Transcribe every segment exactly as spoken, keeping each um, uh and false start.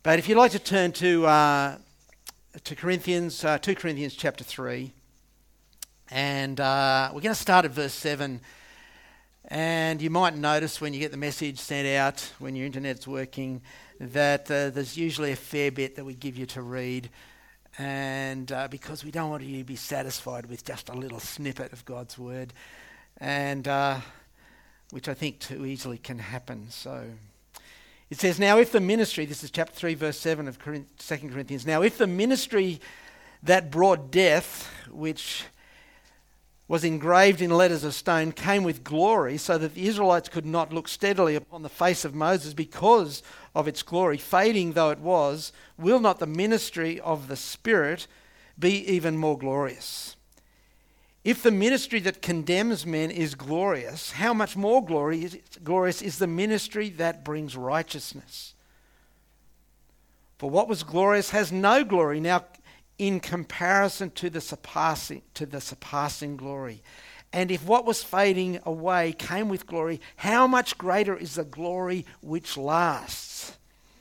But if you'd like to turn to uh, to Corinthians, uh, two Corinthians chapter three, and uh, we're going to start at verse seven. And you might notice when you get the message sent out, when your internet's working, that uh, there's usually a fair bit that we give you to read, and uh, because we don't want you to be satisfied with just a little snippet of God's word, and uh, which I think too easily can happen. So it says, now if the ministry, this is chapter three, verse seven of Second Corinthians, now if the ministry that brought death, which was engraved in letters of stone, came with glory, so that the Israelites could not look steadily upon the face of Moses because of its glory, fading though it was, will not the ministry of the Spirit be even more glorious? If the ministry that condemns men is glorious, how much more glory is, glorious is the ministry that brings righteousness? For what was glorious has no glory now in comparison to the surpassing to the surpassing glory. And if what was fading away came with glory, how much greater is the glory which lasts?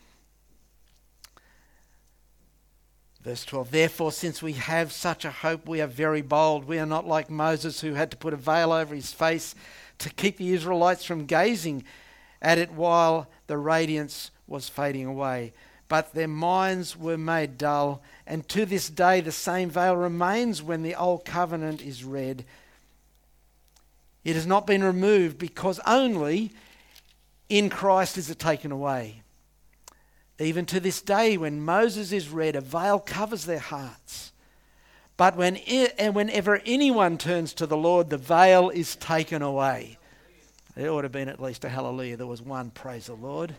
Verse twelve, therefore, since we have such a hope, we are very bold. We are not like Moses, who had to put a veil over his face to keep the Israelites from gazing at it while the radiance was fading away. But their minds were made dull, and to this day the same veil remains when the old covenant is read. It has not been removed, because only in Christ is it taken away. Even to this day, when Moses is read, a veil covers their hearts. But when and whenever anyone turns to the Lord, the veil is taken away. There ought to have been at least a hallelujah. There was one, praise the Lord.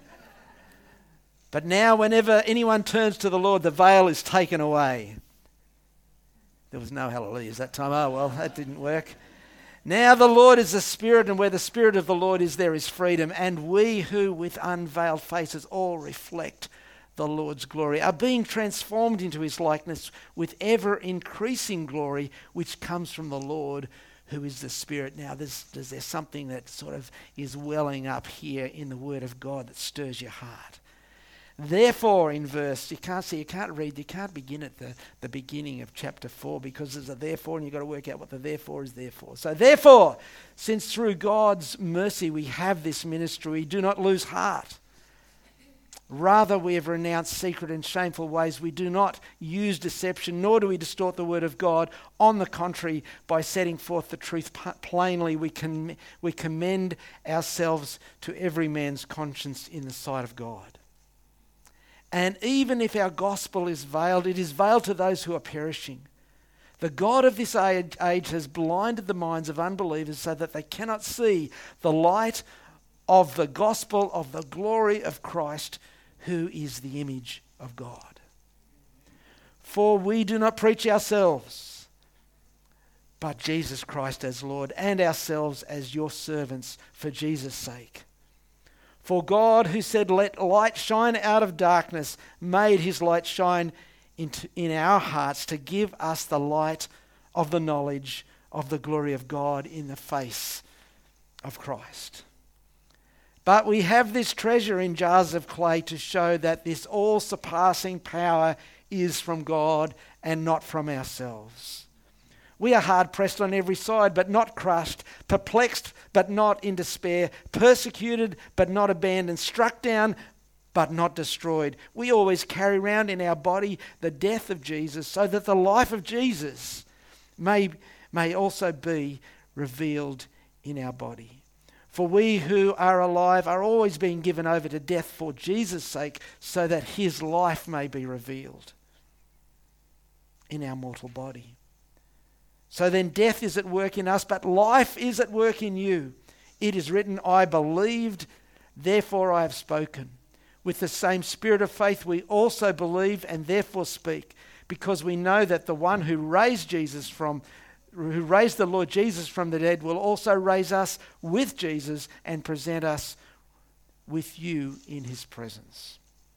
But now whenever anyone turns to the Lord, the veil is taken away. There was no hallelujahs that time. Oh, well, that didn't work. Now the Lord is the Spirit, and where the Spirit of the Lord is, there is freedom. And we who with unveiled faces all reflect the Lord's glory are being transformed into his likeness with ever-increasing glory, which comes from the Lord, who is the Spirit. Now, there's, there's, there's something that sort of is welling up here in the Word of God that stirs your heart. Therefore, in verse, you can't see, you can't read, you can't begin at the, the beginning of chapter four, because there's a therefore and you've got to work out what the therefore is there for. So therefore, since through God's mercy we have this ministry, we do not lose heart. Rather, we have renounced secret and shameful ways. We do not use deception, nor do we distort the word of God. On the contrary, by setting forth the truth plainly, we can we commend ourselves to every man's conscience in the sight of God. And even if our gospel is veiled, it is veiled to those who are perishing. The God of this age has blinded the minds of unbelievers so that they cannot see the light of the gospel of the glory of Christ, who is the image of God. For we do not preach ourselves, but Jesus Christ as Lord, and ourselves as your servants for Jesus' sake. For God, who said, let light shine out of darkness, made his light shine into, in our hearts to give us the light of the knowledge of the glory of God in the face of Christ. But we have this treasure in jars of clay to show that this all-surpassing power is from God and not from ourselves. We are hard-pressed on every side, but not crushed, perplexed, but not in despair, persecuted, but not abandoned, struck down, but not destroyed. We always carry around in our body the death of Jesus, so that the life of Jesus may, may also be revealed in our body. For we who are alive are always being given over to death for Jesus' sake, so that his life may be revealed in our mortal body. So then death is at work in us, but life is at work in you. It is written, I believed, therefore I have spoken. With the same spirit of faith we also believe and therefore speak, because we know that the one who raised Jesus from who raised the Lord Jesus from the dead will also raise us with Jesus and present us with you in his presence.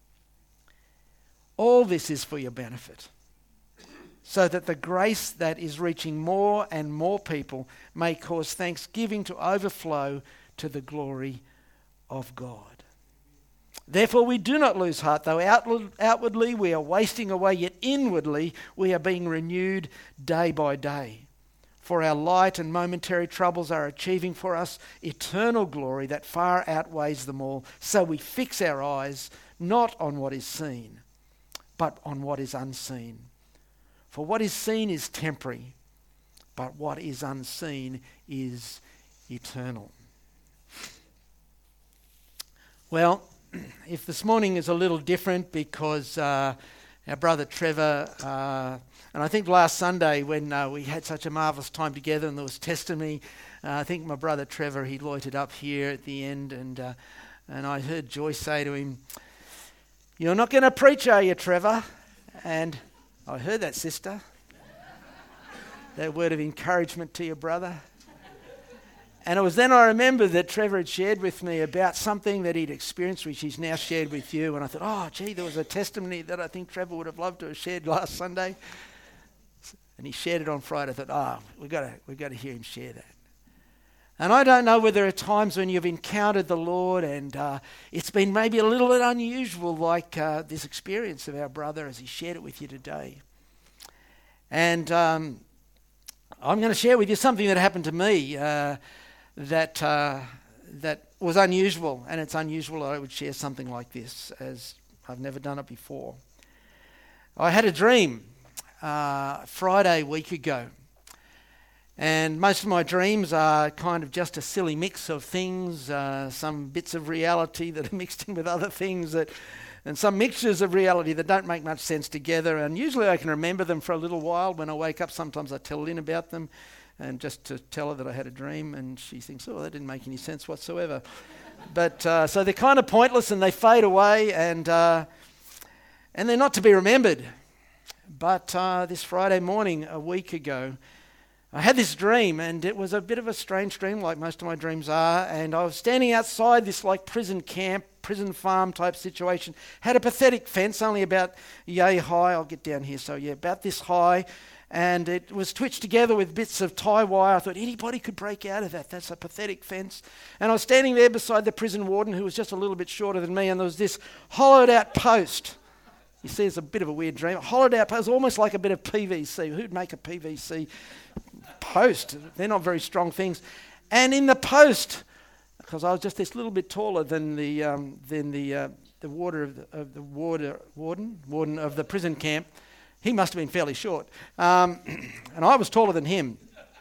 All this is for your benefit, so that the grace that is reaching more and more people may cause thanksgiving to overflow to the glory of God. Therefore we do not lose heart, though outward, outwardly we are wasting away, yet inwardly we are being renewed day by day. For our light and momentary troubles are achieving for us eternal glory that far outweighs them all. So we fix our eyes not on what is seen, but on what is unseen. For what is seen is temporary, but what is unseen is eternal. Well, if this morning is a little different because uh, our brother Trevor, uh, and I think last Sunday when uh, we had such a marvellous time together and there was testimony, uh, I think my brother Trevor, he loitered up here at the end, and uh, and I heard Joyce say to him, "You're not going to preach, are you, Trevor?" And I heard that, sister. That word of encouragement to your brother. And it was then I remembered that Trevor had shared with me about something that he'd experienced, which he's now shared with you. And I thought, oh, gee, there was a testimony that I think Trevor would have loved to have shared last Sunday. And he shared it on Friday. I thought, oh, we've got to, we've got to hear him share that. And I don't know whether there are times when you've encountered the Lord and uh, it's been maybe a little bit unusual, like uh, this experience of our brother as he shared it with you today. And um, I'm going to share with you something that happened to me uh, that uh, that was unusual, and it's unusual that I would share something like this, as I've never done it before. I had a dream uh, Friday a week ago, and most of my dreams are kind of just a silly mix of things, uh, some bits of reality that are mixed in with other things, that, and some mixtures of reality that don't make much sense together, and usually I can remember them for a little while. When I wake up, sometimes I tell Lynn about them, and just to tell her that I had a dream, and she thinks, oh, that didn't make any sense whatsoever. But uh, so they're kind of pointless and they fade away, and uh, and they're not to be remembered. But uh, this Friday morning, a week ago, I had this dream, and it was a bit of a strange dream, like most of my dreams are, and I was standing outside this like prison camp, prison farm type situation. Had a pathetic fence, only about yay high. I'll get down here, so yeah, about this high. And it was twitched together with bits of tie wire. I thought anybody could break out of that. That's a pathetic fence. And I was standing there beside the prison warden, who was just a little bit shorter than me, and there was this hollowed out post. You see, it's a bit of a weird dream. A hollowed out post, almost like a bit of P V C. Who'd make a P V C post? They're not very strong things. And in the post, because I was just this little bit taller than the um, than the uh, the warder of the, of the warder, warden warden of the prison camp. He must have been fairly short. Um, and I was taller than him.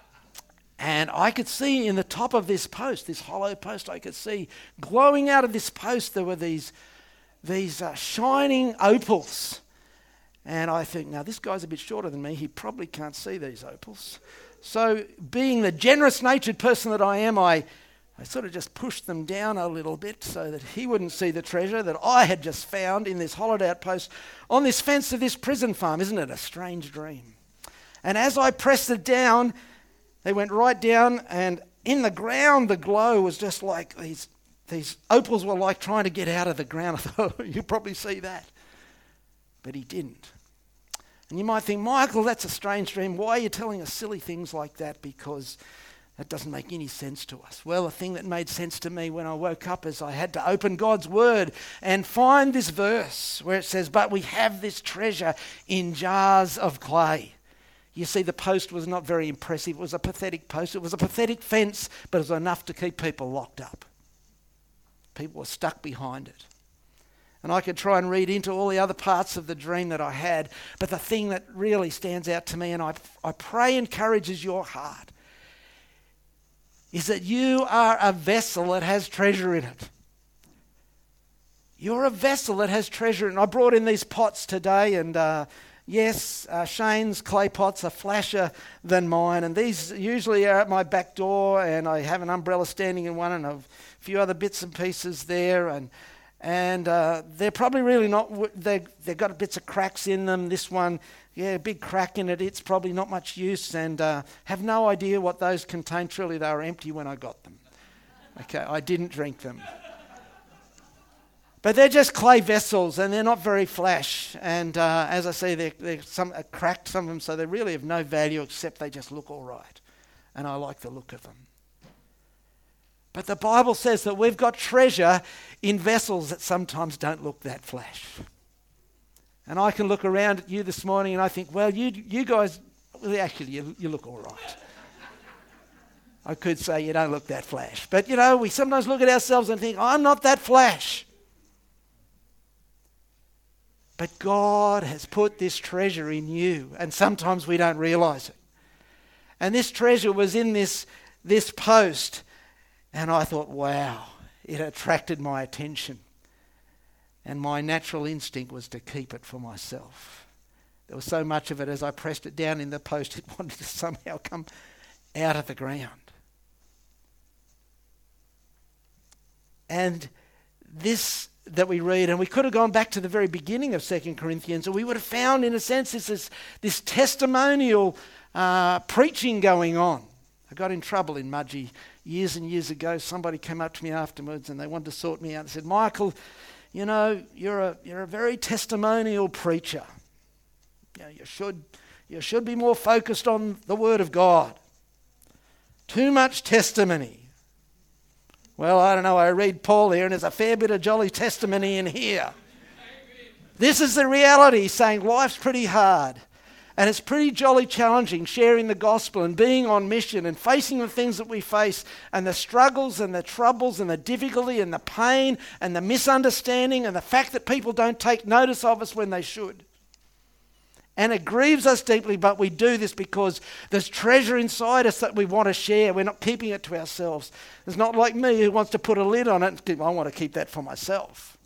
And I could see in the top of this post, this hollow post, I could see glowing out of this post, there were these, these uh, shining opals. And I think, now this guy's a bit shorter than me. He probably can't see these opals. So being the generous-natured person that I am, I, I sort of just pushed them down a little bit so that he wouldn't see the treasure that I had just found in this hollowed out post on this fence of this prison farm. Isn't it a strange dream? And as I pressed it down, they went right down, and in the ground the glow was just like these, these opals were like trying to get out of the ground. I thought, oh, you probably see that. But he didn't. And you might think, Michael, that's a strange dream. Why are you telling us silly things like that? Because that doesn't make any sense to us. Well, the thing that made sense to me when I woke up is I had to open God's word and find this verse where it says, but we have this treasure in jars of clay. You see, the post was not very impressive. It was a pathetic post. It was a pathetic fence, but it was enough to keep people locked up. People were stuck behind it. And I could try and read into all the other parts of the dream that I had, but the thing that really stands out to me, and I, I pray encourages your heart, is that you are a vessel that has treasure in it. You're a vessel that has treasure in it. I brought in these pots today, and uh, yes, uh, Shane's clay pots are flasher than mine, and these usually are at my back door, and I have an umbrella standing in one and a few other bits and pieces there, and and uh, they're probably really not, they've got bits of cracks in them. This one, yeah, a big crack in it. It's probably not much use, and uh, have no idea what those contain. Truly, they were empty when I got them. Okay, I didn't drink them. But they're just clay vessels, and they're not very flash. And uh, as I say, they're, they're some are cracked, some of them, so they really have no value except they just look all right. And I like the look of them. But the Bible says that we've got treasure in vessels that sometimes don't look that flash. And I can look around at you this morning and I think, well, you you guys, well, actually, you, you look all right. I could say you don't look that flash. But, you know, we sometimes look at ourselves and think, I'm not that flash. But God has put this treasure in you, and sometimes we don't realise it. And this treasure was in this, this post, and I thought, wow, it attracted my attention. And my natural instinct was to keep it for myself. There was so much of it, as I pressed it down in the post, it wanted to somehow come out of the ground. And this that we read, and we could have gone back to the very beginning of Second Corinthians, and we would have found, in a sense, this, this, this testimonial uh, preaching going on. I got in trouble in Mudgee years and years ago. Somebody came up to me afterwards and they wanted to sort me out and said, Michael, you know, you're a you're a very testimonial preacher. You know, you should you should be more focused on the Word of God. Too much testimony. Well, I don't know, I read Paul here and there's a fair bit of jolly testimony in here. This is the reality, saying life's pretty hard and it's pretty jolly challenging, sharing the gospel and being on mission and facing the things that we face and the struggles and the troubles and the difficulty and the pain and the misunderstanding and the fact that people don't take notice of us when they should. And it grieves us deeply, but we do this because there's treasure inside us that we want to share. We're not keeping it to ourselves. It's not like me who wants to put a lid on it and I want to keep that for myself.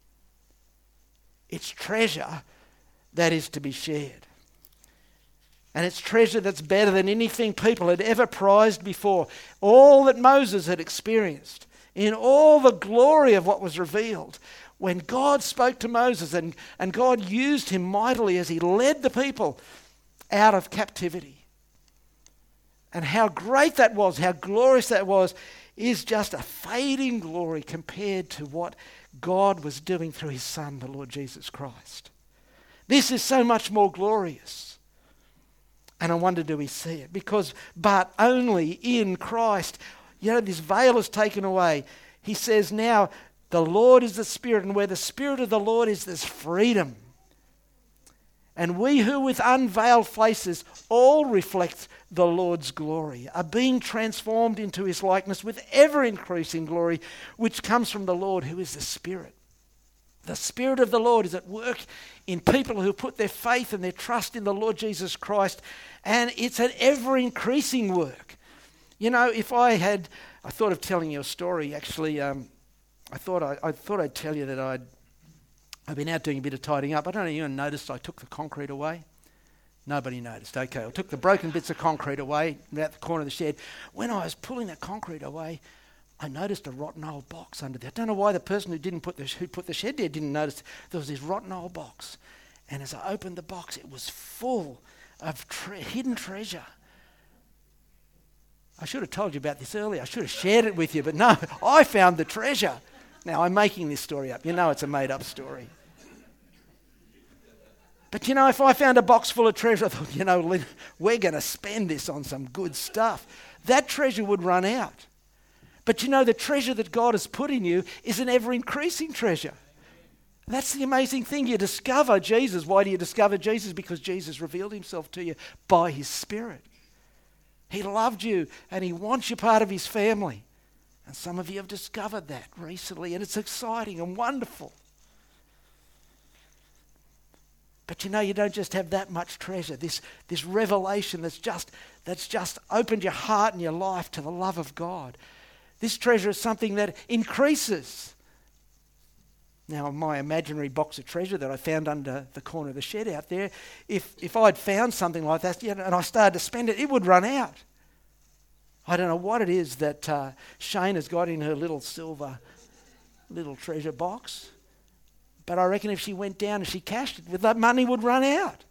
It's treasure that is to be shared. And it's treasure that's better than anything people had ever prized before. All that Moses had experienced, in all the glory of what was revealed, when God spoke to Moses and, and God used him mightily as he led the people out of captivity. And how great that was, how glorious that was, is just a fading glory compared to what God was doing through his Son, the Lord Jesus Christ. This is so much more glorious. And I wonder, do we see it? Because, but only in Christ, you know, this veil is taken away. He says now, the Lord is the Spirit, and where the Spirit of the Lord is, there's freedom. And we who with unveiled faces all reflect the Lord's glory are being transformed into his likeness with ever-increasing glory, which comes from the Lord who is the Spirit. The Spirit of the Lord is at work in people who put their faith and their trust in the Lord Jesus Christ, and it's an ever-increasing work. You know, if I had, I thought of telling you a story actually. Um, I thought I, I thought I'd tell you that I'd I've been out doing a bit of tidying up. I don't know if you noticed I took the concrete away. Nobody noticed. Okay, I took the broken bits of concrete away out the corner of the shed. When I was pulling that concrete away, I noticed a rotten old box under there. I don't know why the person who didn't put the who put the shed there didn't notice. There was this rotten old box, and as I opened the box, it was full of tre- hidden treasure. I should have told you about this earlier. I should have shared it with you, but no, I found the treasure. Now, I'm making this story up. You know it's a made-up story. But, you know, if I found a box full of treasure, I thought, you know, Lynn, we're going to spend this on some good stuff. That treasure would run out. But, you know, the treasure that God has put in you is an ever-increasing treasure. That's the amazing thing. You discover Jesus. Why do you discover Jesus? Because Jesus revealed himself to you by his Spirit. He loved you and he wants you part of his family. And some of you have discovered that recently, and it's exciting and wonderful. But you know, you don't just have that much treasure, this, this revelation that's just, that's just opened your heart and your life to the love of God. This treasure is something that increases. Now, my imaginary box of treasure that I found under the corner of the shed out there, if, if I'd found something like that, you know, and I started to spend it, it would run out. I don't know what it is that uh, Shane has got in her little silver little treasure box, but I reckon if she went down and she cashed it, that money would run out.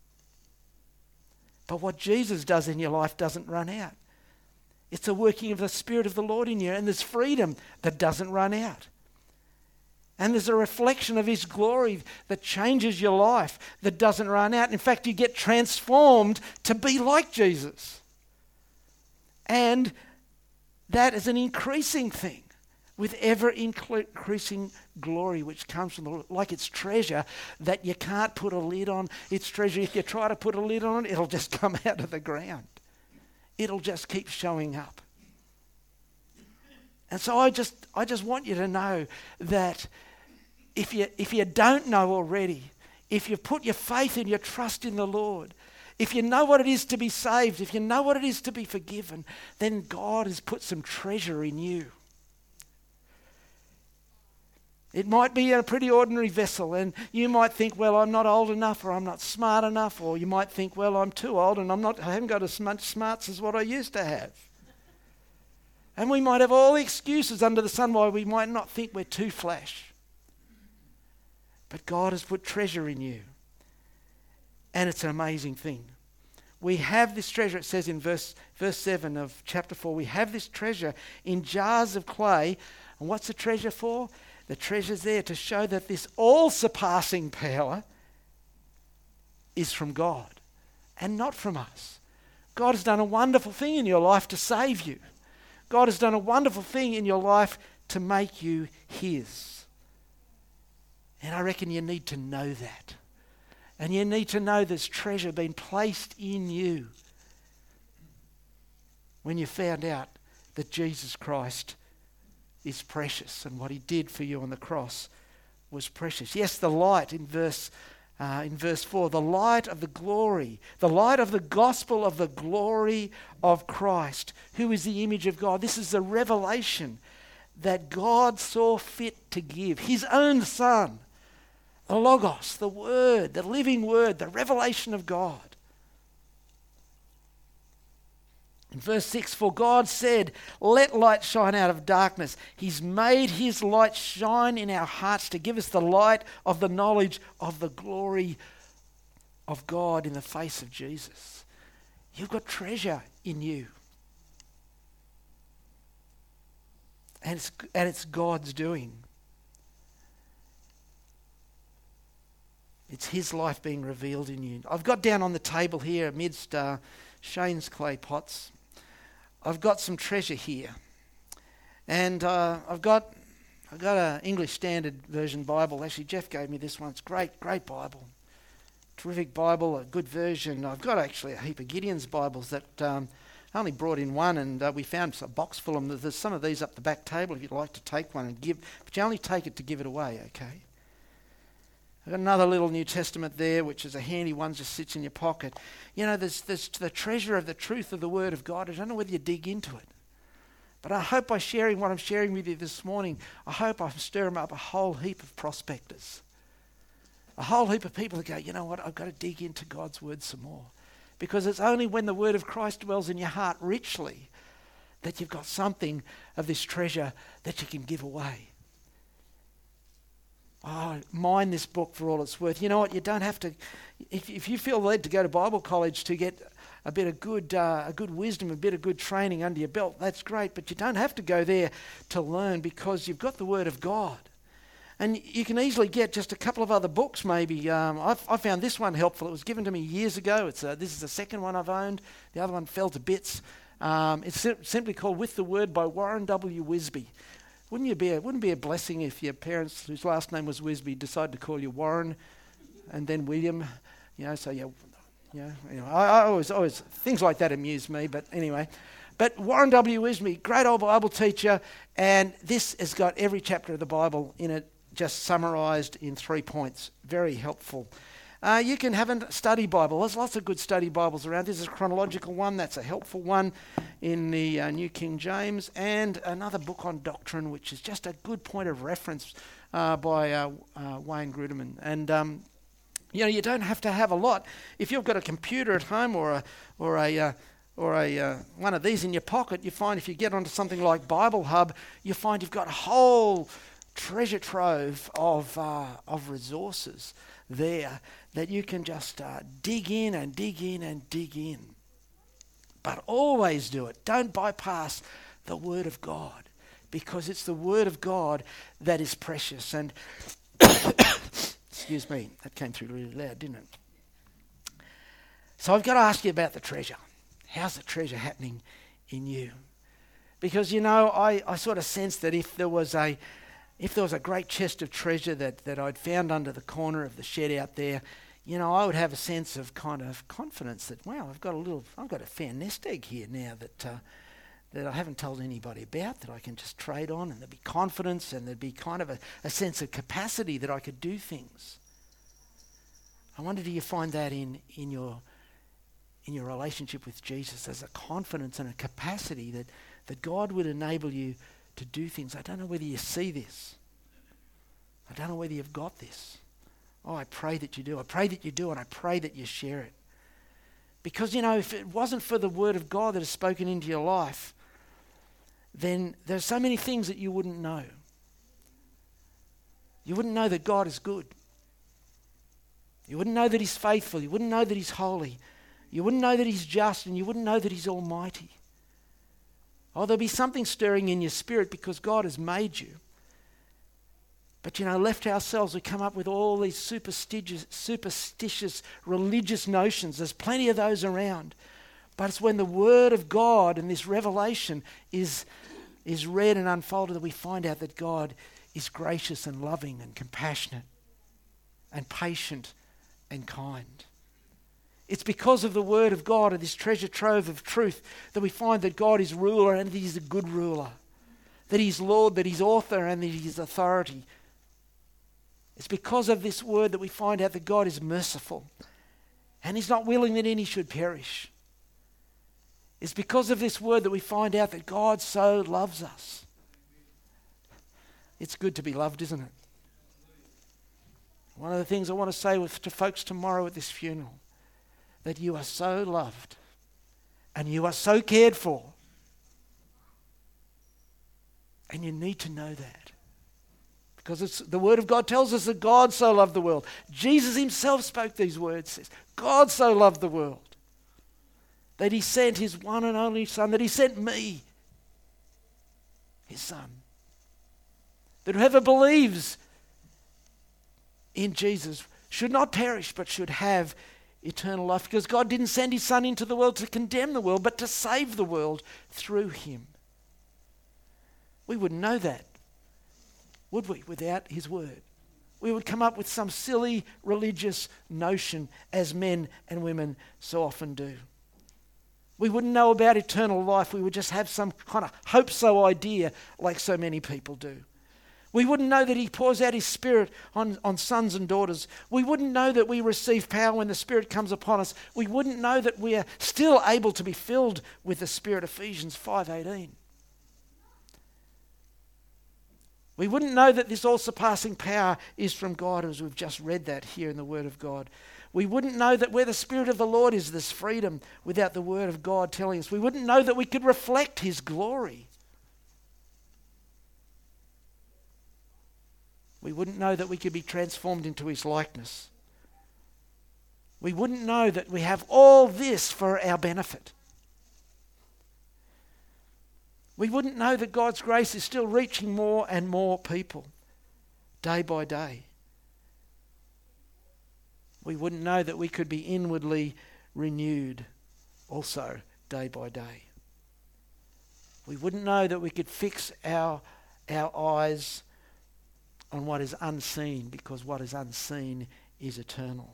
But what Jesus does in your life doesn't run out. It's a working of the Spirit of the Lord in you, and there's freedom that doesn't run out. And there's a reflection of his glory that changes your life that doesn't run out. In fact, you get transformed to be like Jesus. And that is an increasing thing with ever increasing glory which comes from the Lord. Like it's treasure that you can't put a lid on. It's treasure, if you try to put a lid on it, it'll just come out of the ground. It'll just keep showing up. And so I just I just want you to know that if you if you don't know already, if you've put your faith and your trust in the Lord, if you know what it is to be saved, if you know what it is to be forgiven, then God has put some treasure in you. It might be a pretty ordinary vessel, and you might think, well, I'm not old enough, or I'm not smart enough, or you might think, well, I'm too old and I'm not, I haven't got as much smarts as what I used to have. And we might have all the excuses under the sun why we might not think we're too flash. But God has put treasure in you. And it's an amazing thing. We have this treasure, it says in verse, verse seven of chapter four, we have this treasure in jars of clay. And what's the treasure for? The treasure's there to show that this all-surpassing power is from God and not from us. God has done a wonderful thing in your life to save you. God has done a wonderful thing in your life to make you His. And I reckon you need to know that. And you need to know this treasure being placed in you when you found out that Jesus Christ is precious and what He did for you on the cross was precious. Yes, the light in verse uh, in verse four, the light of the glory, the light of the gospel of the glory of Christ, who is the image of God. This is the revelation that God saw fit to give His own Son, the Logos, the Word, the living Word, the revelation of God. In verse six, for God said, let light shine out of darkness. He's made His light shine in our hearts to give us the light of the knowledge of the glory of God in the face of Jesus. You've got treasure in you. And it's, and it's God's doing. It's His life being revealed in you. I've got down on the table here amidst uh, Shane's clay pots, I've got some treasure here. And uh, I've got I've got an English Standard Version Bible. Actually, Jeff gave me this one. It's great, great Bible. Terrific Bible, a good version. I've got actually a heap of Gideon's Bibles that um, I only brought in one, and uh, we found a box full of them. There's some of these up the back table if you'd like to take one and give, but you only take it to give it away, okay? I've got another little New Testament there, which is a handy one, just sits in your pocket. You know, there's, there's the treasure of the truth of the Word of God. I don't know whether you dig into it. But I hope by sharing what I'm sharing with you this morning, I hope I'm stirring up a whole heap of prospectors. A whole heap of people that go, you know what, I've got to dig into God's Word some more. Because it's only when the Word of Christ dwells in your heart richly that you've got something of this treasure that you can give away. Oh, mind this book for all it's worth. You know what? You don't have to. If, if you feel led to go to Bible college to get a bit of good, uh, a good wisdom, a bit of good training under your belt, that's great. But you don't have to go there to learn because you've got the Word of God, and you can easily get just a couple of other books. Maybe um, I've, I found this one helpful. It was given to me years ago. It's a, this is the second one I've owned. The other one fell to bits. Um, it's sim- simply called "With the Word" by Warren W. Wisby. Wouldn't you be a, wouldn't it be a blessing if your parents, whose last name was Wisby, decided to call you Warren and then William? You know, so you, you know, anyway, I, I always, always things like that amuse me. But anyway, but Warren W. Wisby, great old Bible teacher, and this has got every chapter of the Bible in it, just summarised in three points. Very helpful. Uh, you can have a study Bible. There's lots of good study Bibles around. This is a chronological one. That's a helpful one in the uh, New King James. And another book on doctrine, which is just a good point of reference uh, by uh, uh, Wayne Gruderman. And, um, you know, you don't have to have a lot. If you've got a computer at home or a, or a, uh, or a uh, one of these in your pocket, you find if you get onto something like Bible Hub, you find you've got a whole treasure trove of uh, of resources there that you can just uh, dig in and dig in and dig in. But always do it. Don't bypass the Word of God, because it's the Word of God that is precious. And excuse me, that came through really loud, didn't it? So I've got to ask you about the treasure. How's the treasure happening in you? Because, you know, I, I sort of sensed that if there was a if there was a great chest of treasure that, that I'd found under the corner of the shed out there, you know, I would have a sense of kind of confidence that, wow, I've got a little, I've got a fair nest egg here now that uh, that I haven't told anybody about, that I can just trade on, and there'd be confidence, and there'd be kind of a, a sense of capacity that I could do things. I wonder, do you find that in, in your in your relationship with Jesus? There's a confidence and a capacity that, that God would enable you to do things. I don't know whether you see this. I don't know whether you've got this. Oh, I pray that you do. I pray that you do, and I pray that you share it. Because, you know, if it wasn't for the word of God that is spoken into your life, then there's so many things that you wouldn't know. You wouldn't know that God is good. You wouldn't know that he's faithful. You wouldn't know that he's holy. You wouldn't know that he's just, and you wouldn't know that he's almighty. Oh, there'll be something stirring in your spirit because God has made you. But, you know, left to ourselves, we come up with all these superstitious, superstitious religious notions. There's plenty of those around. But it's when the word of God and this revelation is, is read and unfolded that we find out that God is gracious and loving and compassionate and patient and kind. It's because of the word of God and this treasure trove of truth that we find that God is ruler and that he's a good ruler, that he's Lord, that he's author, and that he's authority. It's because of this word that we find out that God is merciful and he's not willing that any should perish. It's because of this word that we find out that God so loves us. It's good to be loved, isn't it? One of the things I want to say with, to folks tomorrow at this funeral, that you are so loved and you are so cared for. And you need to know that. Because it's, the word of God tells us that God so loved the world. Jesus himself spoke these words. Says, God so loved the world that he sent his one and only son, that he sent me, his son. That whoever believes in Jesus should not perish but should have eternal life. Because God didn't send his son into the world to condemn the world but to save the world through him. We wouldn't know that, would we, without his word? We would come up with some silly religious notion, as men and women so often do. We wouldn't know about eternal life. We would just have some kind of hope-so idea like so many people do. We wouldn't know that he pours out his Spirit on, on sons and daughters. We wouldn't know that we receive power when the Spirit comes upon us. We wouldn't know that we are still able to be filled with the Spirit, Ephesians five eighteen. We wouldn't know that this all-surpassing power is from God, as we've just read that here in the Word of God. We wouldn't know that where the Spirit of the Lord is, there's freedom, without the Word of God telling us. We wouldn't know that we could reflect his glory. We wouldn't know that we could be transformed into his likeness. We wouldn't know that we have all this for our benefit. We wouldn't know that God's grace is still reaching more and more people day by day. We wouldn't know that we could be inwardly renewed also day by day. We wouldn't know that we could fix our, our eyes on what is unseen, because what is unseen is eternal.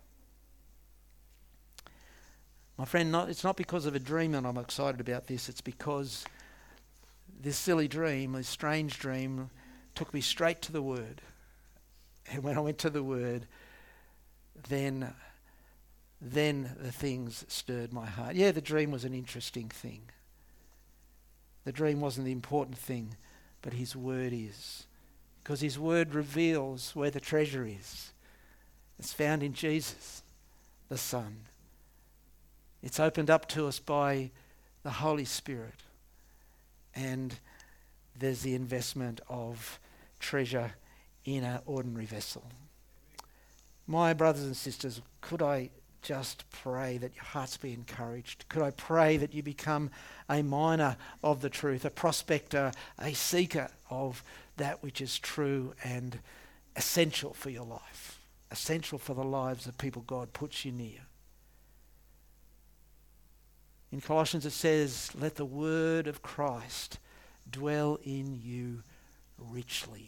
My friend, not, it's not because of a dream that I'm excited about this. It's because this silly dream, this strange dream, took me straight to the Word. And when I went to the Word, then, then the things stirred my heart. Yeah, the dream was an interesting thing. The dream wasn't the important thing, but his Word is. Because his Word reveals where the treasure is. It's found in Jesus, the Son. It's opened up to us by the Holy Spirit. And there's the investment of treasure in an ordinary vessel. My brothers and sisters, could I just pray that your hearts be encouraged? Could I pray that you become a miner of the truth, a prospector, a seeker of that which is true and essential for your life, essential for the lives of people God puts you near. In Colossians it says, let the word of Christ dwell in you richly.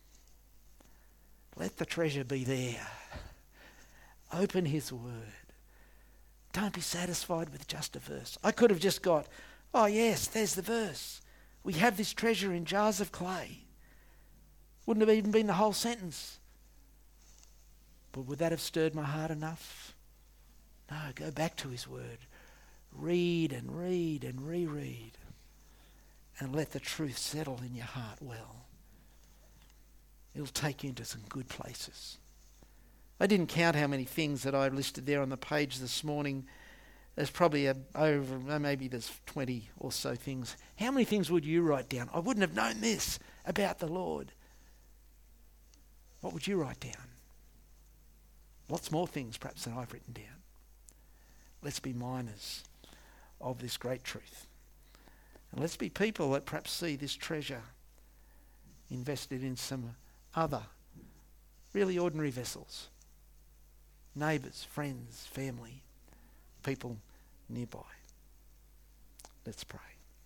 Let the treasure be there. Open his word. Don't be satisfied with just a verse. I could have just got, oh yes, there's the verse. We have this treasure in jars of clay. Wouldn't have even been the whole sentence. But would that have stirred my heart enough? No, go back to his word. Read and read and reread. And let the truth settle in your heart well. It'll take you into some good places. I didn't count how many things that I listed there on the page this morning. There's probably a, over, maybe there's twenty or so things. How many things would you write down? I wouldn't have known this about the Lord. What would you write down? Lots more things perhaps than I've written down. Let's be miners of this great truth. And let's be people that perhaps see this treasure invested in some other really ordinary vessels. Neighbours, friends, family, people nearby. Let's pray.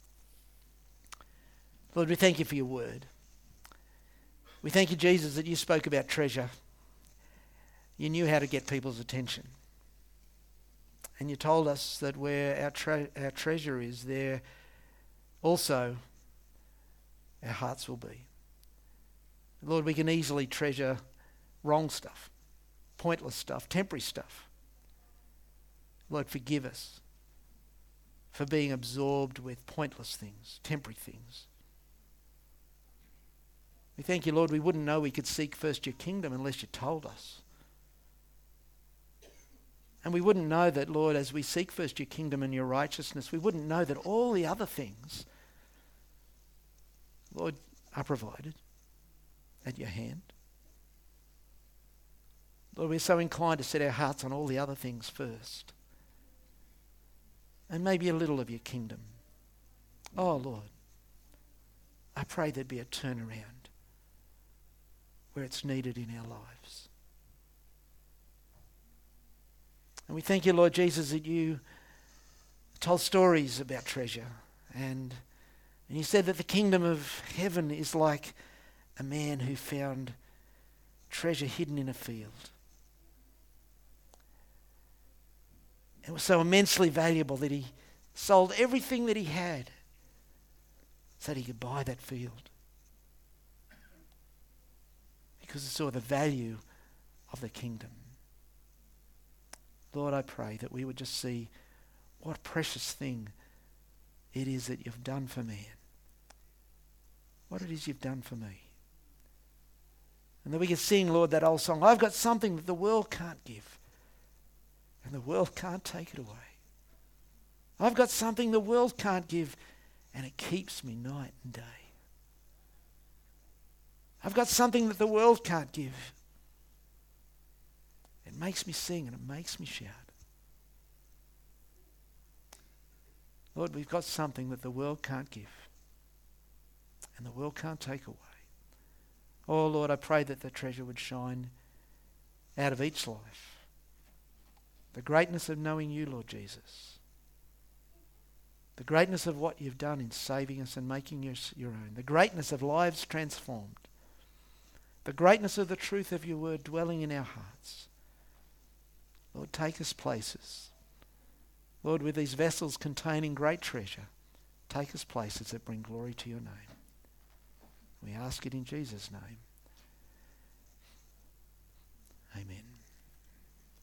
Lord, we thank you for your word. We thank you, Jesus, that you spoke about treasure. You knew how to get people's attention. And you told us that where our, tre- our treasure is, there also our hearts will be. Lord, we can easily treasure wrong stuff, pointless stuff, temporary stuff. Lord, forgive us for being absorbed with pointless things, temporary things. We thank you, Lord, we wouldn't know we could seek first your kingdom unless you told us. And we wouldn't know that, Lord, as we seek first your kingdom and your righteousness, we wouldn't know that all the other things, Lord, are provided at your hand. Lord, we're so inclined to set our hearts on all the other things first. And maybe a little of your kingdom. Oh, Lord, I pray there'd be a turnaround where it's needed in our lives. And we thank you, Lord Jesus, that you told stories about treasure. And, and you said that the kingdom of heaven is like a man who found treasure hidden in a field. It was so immensely valuable that he sold everything that he had so that he could buy that field. Because he saw the value of the kingdom. Lord, I pray that we would just see what a precious thing it is that you've done for man. What it is you've done for me. And that we can sing, Lord, that old song, I've got something that the world can't give. And the world can't take it away. I've got something the world can't give, and it keeps me night and day. I've got something that the world can't give. It makes me sing and it makes me shout. Lord, we've got something that the world can't give, and the world can't take away. Oh, Lord, I pray that the treasure would shine out of each life. The greatness of knowing you, Lord Jesus. The greatness of what you've done in saving us and making us your own. The greatness of lives transformed. The greatness of the truth of your word dwelling in our hearts. Lord, take us places. Lord, with these vessels containing great treasure, take us places that bring glory to your name. We ask it in Jesus' name. Amen.